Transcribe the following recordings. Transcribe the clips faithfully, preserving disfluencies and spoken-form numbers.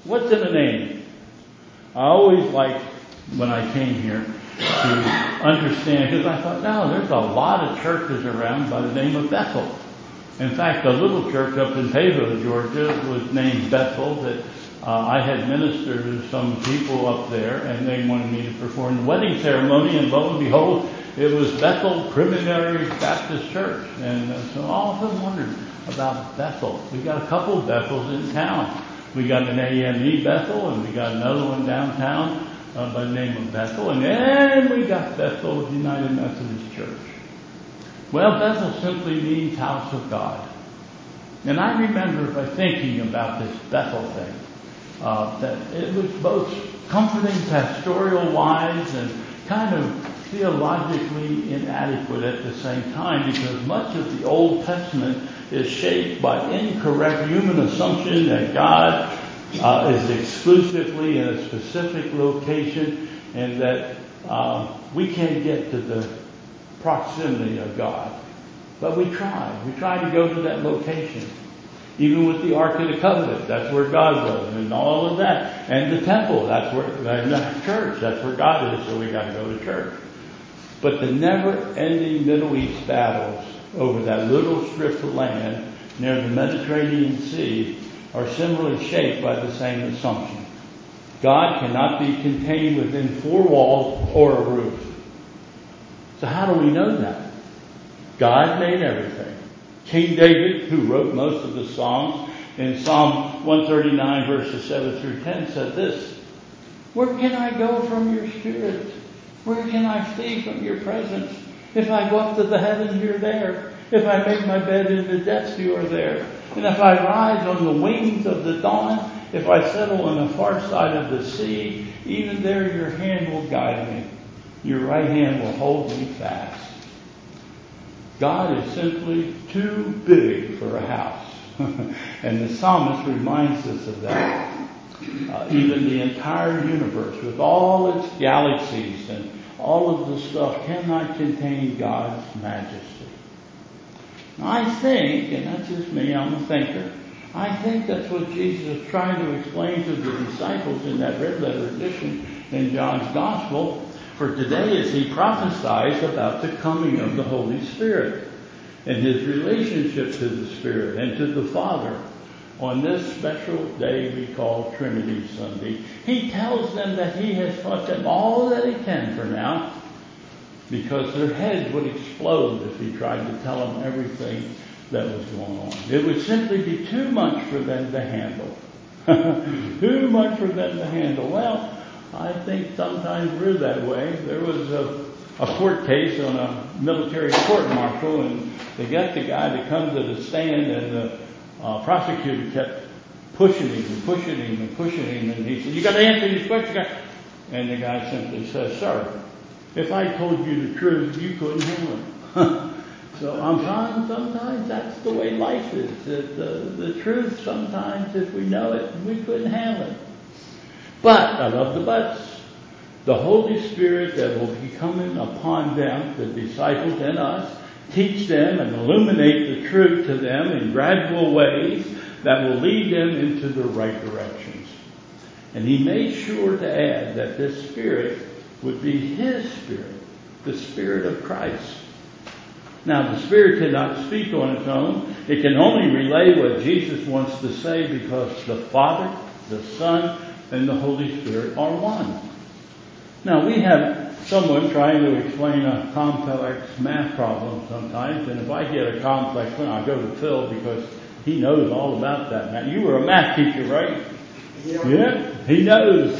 What's in a name? I always liked, when I came here, to understand, because I thought, no, there's a lot of churches around by the name of Bethel. In fact, a little church up in Fayetteville, Georgia, was named Bethel, that uh, I had ministered to some people up there, and they wanted me to perform the wedding ceremony, and lo and behold, it was Bethel Preliminary Baptist Church. And uh, so I often wondered about Bethel. We got a couple of Bethels in town. We got an A M E Bethel, and we got another one downtown uh, by the name of Bethel, and then we got Bethel United Methodist Church. Well, Bethel simply means house of God. And I remember by thinking about this Bethel thing, uh, that it was both comforting pastoral-wise and kind of theologically inadequate at the same time, because much of the Old Testament is shaped by incorrect human assumption that God uh, is exclusively in a specific location, and that uh, we can't get to the proximity of God. But we try. We try to go to that location. Even with the Ark of the Covenant, that's where God was, and all of that. And the temple, that's where, and the church, that's where God is, so we got to go to church. But the never-ending Middle East battles over that little strip of land near the Mediterranean Sea are similarly shaped by the same assumption. God cannot be contained within four walls or a roof. So how do we know that? God made everything. King David, who wrote most of the Psalms, in Psalm one thirty-nine, verses seven through ten, said this: "Where can I go from your spirit? Where can I flee from your presence? If I go up to the heavens, you're there. If I make my bed in the depths, you are there. And if I rise on the wings of the dawn, if I settle on the far side of the sea, even there your hand will guide me. Your right hand will hold me fast." God is simply too big for a house. And the psalmist reminds us of that. Uh, even the entire universe, with all its galaxies and all of the stuff, cannot contain God's majesty. I think, and that's just me, I'm a thinker, I think that's what Jesus is trying to explain to the disciples in that red letter edition in John's Gospel for today, as he prophesies about the coming of the Holy Spirit and his relationship to the Spirit and to the Father on this special day we call Trinity Sunday. He tells them that he has taught them all that he can for now, because their heads would explode if he tried to tell them everything that was going on. It would simply be too much for them to handle. Too much for them to handle. Well, I think sometimes we're that way. There was a, a court case on a military court-martial, and they got the guy to come to the stand, and the uh, prosecutor kept pushing him and pushing him and pushing him, and he said, "You got to answer these questions." And the guy simply says, "Sir, if I told you the truth, you couldn't handle it." So I'm trying, sometimes that's the way life is. That the, the truth, sometimes if we know it, we couldn't handle it. But, I love the buts, the Holy Spirit that will be coming upon them, the disciples and us, teach them and illuminate the truth to them in gradual ways that will lead them into the right directions. And he made sure to add that this Spirit would be his Spirit, the Spirit of Christ. Now, the Spirit cannot speak on its own. It can only relay what Jesus wants to say, because the Father, the Son, and the Holy Spirit are one. Now, we have someone trying to explain a complex math problem sometimes, and if I get a complex one, I'll go to Phil, because he knows all about that. Now, you were a math teacher, right? Yeah. Yeah, he knows.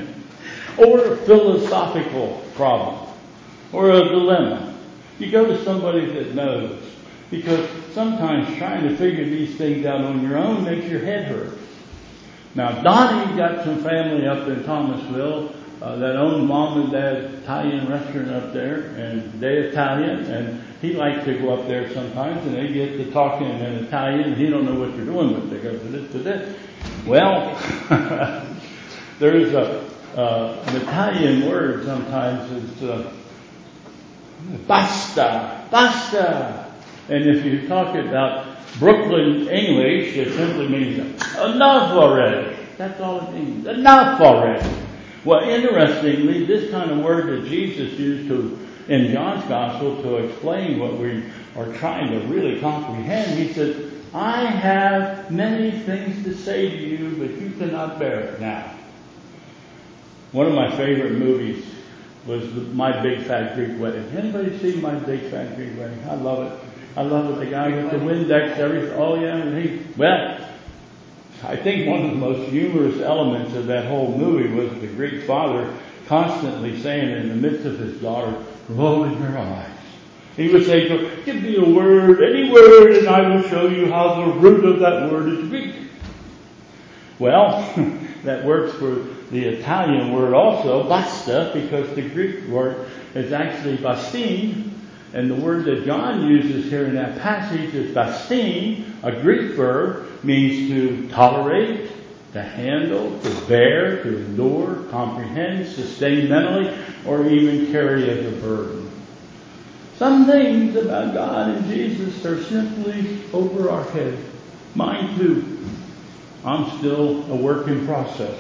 Or a philosophical problem, or a dilemma. You go to somebody that knows, because sometimes trying to figure these things out on your own makes your head hurt. Now, Donnie got some family up in Thomasville uh, that owned Mom and Dad's Italian restaurant up there, and they're Italian, and he likes to go up there sometimes, and they get to talking in Italian, and he don't know what they're doing, but they go to this, to this. Well, there's a uh, an Italian word sometimes is uh, basta, basta. And if you talk about Brooklyn English, it simply means enough already. That's all it means. Enough already. Well, interestingly, this kind of word that Jesus used to in John's Gospel to explain what we are trying to really comprehend, he says, I have many things to say to you, but you cannot bear it now. One of my favorite movies was My Big Fat Greek Wedding. Anybody see My Big Fat Greek Wedding? I love it. I love it. The guy with the Windex, everything. Oh yeah, and he, well, I think one of the most humorous elements of that whole movie was the Greek father constantly saying in the midst of his daughter, rolling her eyes. He would say to her, give me a word, any word, and I will show you how the root of that word is Greek. Well, that works for the Italian word also, basta, because the Greek word is actually bastine. And the word that John uses here in that passage is bastine, a Greek verb, means to tolerate, to handle, to bear, to endure, comprehend, sustain mentally, or even carry as a burden. Some things about God and Jesus are simply over our head. Mine too. I'm still a work in process.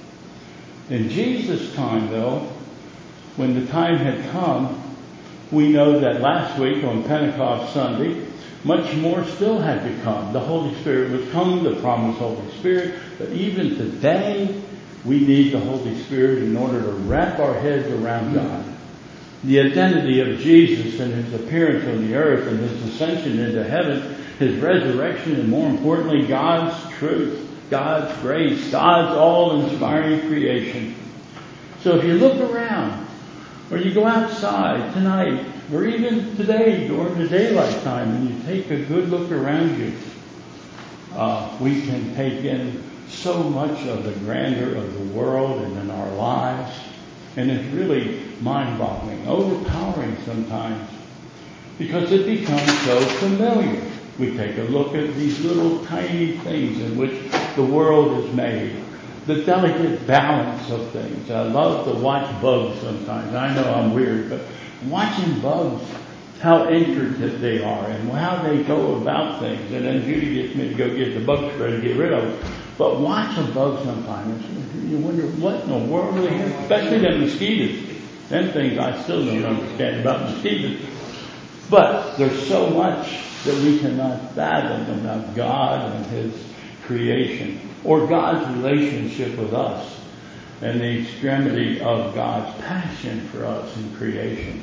In Jesus' time, though, when the time had come, we know that last week on Pentecost Sunday, much more still had to come. The Holy Spirit was coming, the promised Holy Spirit. But even today, we need the Holy Spirit in order to wrap our heads around God. The identity of Jesus and his appearance on the earth and his ascension into heaven, his resurrection, and more importantly, God's truth, God's grace, God's all-inspiring creation. So if you look around, or you go outside tonight, or even today during the daylight time, and you take a good look around you, uh, we can take in so much of the grandeur of the world and in our lives. And it's really mind-boggling, overpowering sometimes, because it becomes so familiar. We take a look at these little tiny things in which the world is made, the delicate balance of things. I love to watch bugs sometimes. I know I'm weird, but watching bugs, how intricate they are and how they go about things. And then Judy gets me to go get the bug spray to get rid of them. But watch a bug sometimes, you wonder what in the world are they, especially the mosquitoes. Them things I still don't understand about mosquitoes. But there's so much that we cannot fathom about God and his creation, or God's relationship with us, and the extremity of God's passion for us in creation.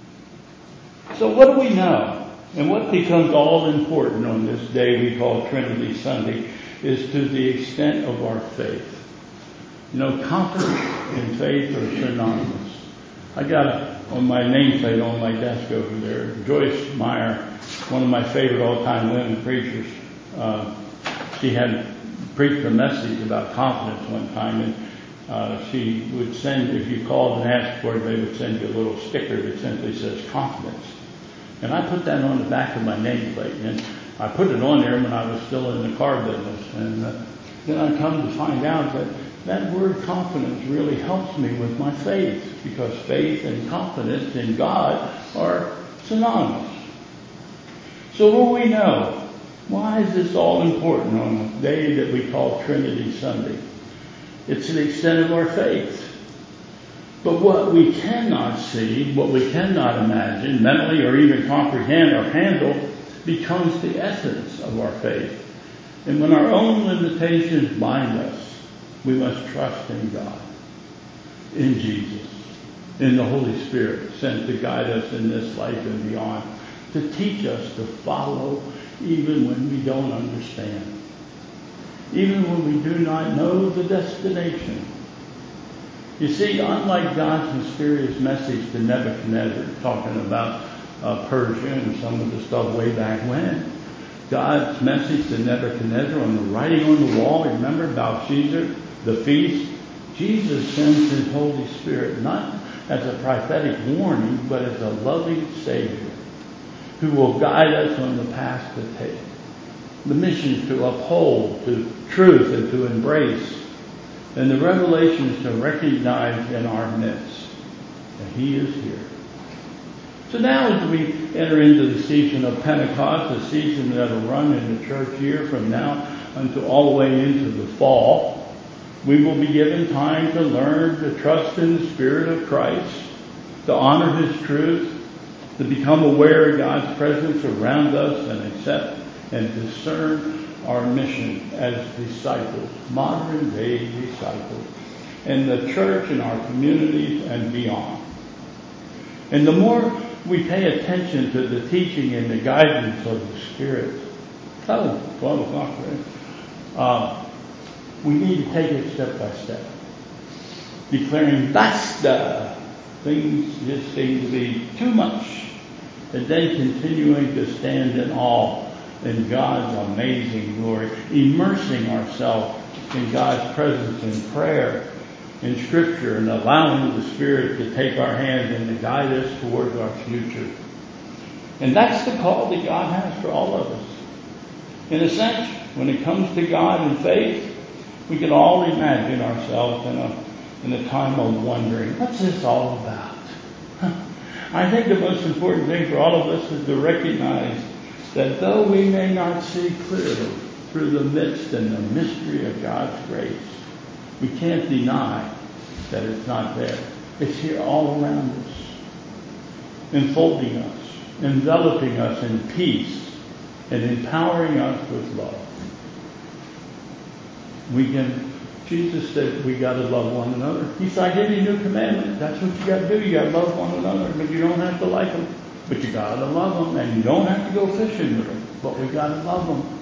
So what do we know? And what becomes all important on this day we call Trinity Sunday is to the extent of our faith. You know, confidence and faith are synonymous. I got a, on my nameplate on my desk over there, Joyce Meyer, one of my favorite all-time women preachers. Uh, she had preached a message about confidence one time, and uh, she would send, if you called and asked for it, they would send you a little sticker that simply says confidence. And I put that on the back of my nameplate, and I put it on there when I was still in the car business. And uh, then I come to find out that that word confidence really helps me with my faith, because faith and confidence in God are synonymous. So what do we know? Why is this all important on a day that we call Trinity Sunday? It's the extent of our faith. But what we cannot see, what we cannot imagine, mentally or even comprehend or handle, becomes the essence of our faith. And when our own limitations bind us, we must trust in God, in Jesus, in the Holy Spirit sent to guide us in this life and beyond, to teach us to follow even when we don't understand, even when we do not know the destination. You see, unlike God's mysterious message to Nebuchadnezzar, talking about uh, Persia and some of the stuff way back when, God's message to Nebuchadnezzar on the writing on the wall, remember Belshazzar, the feast, Jesus sends his Holy Spirit not as a prophetic warning, but as a loving Savior who will guide us on the path to take. The mission is to uphold, to truth, and to embrace. And the revelation is to recognize in our midst that he is here. So now as we enter into the season of Pentecost, a season that will run in the church year from now until all the way into the fall, We will be given time to learn to trust in the Spirit of Christ, to honor His truth, to become aware of God's presence around us and accept and discern our mission as disciples, modern day disciples, in the church, in our communities, and beyond. And the more we pay attention to the teaching and the guidance of the Spirit, oh, twelve o'clock, right? Uh, we need to take it step by step. Declaring, basta! Things just seem to be too much. And then continuing to stand in awe in God's amazing glory. Immersing ourselves in God's presence in prayer, in Scripture, and allowing the Spirit to take our hands and to guide us towards our future. And that's the call that God has for all of us. In a sense, when it comes to God and faith, we can all imagine ourselves in a, in a time of wondering, what's this all about? I think the most important thing for all of us is to recognize that though we may not see clearly through the midst and the mystery of God's grace, we can't deny that it's not there. It's here all around us, enfolding us, enveloping us in peace, and empowering us with love. We can, Jesus said we got to love one another. He said, I give you a new commandment. That's what you got to do. You got to love one another, but you don't have to like them. But you got to love them, and you don't have to go fishing with them. But we got to love them.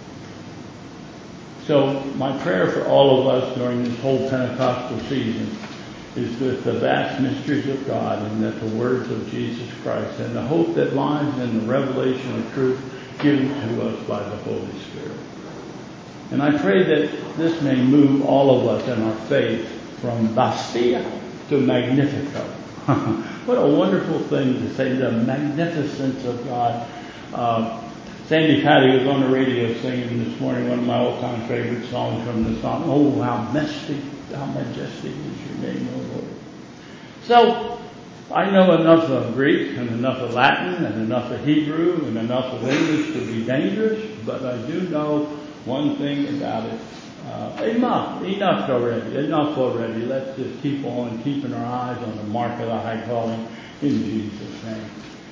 So my prayer for all of us during this whole Pentecostal season is that the vast mysteries of God and that the words of Jesus Christ and the hope that lies in the revelation of truth given to us by the Holy Spirit. And I pray that this may move all of us in our faith from Bastia to Magnificat. What a wonderful thing to say, the magnificence of God. Uh, Sandy Patty was on the radio singing this morning one of my all-time favorite songs from the song, Oh, how majestic, how majestic is your name, O Lord. So, I know enough of Greek and enough of Latin and enough of Hebrew and enough of English to be dangerous, but I do know one thing about it. Uh, enough, enough already, enough already. Let's just keep on keeping our eyes on the mark of the high calling in Jesus' name.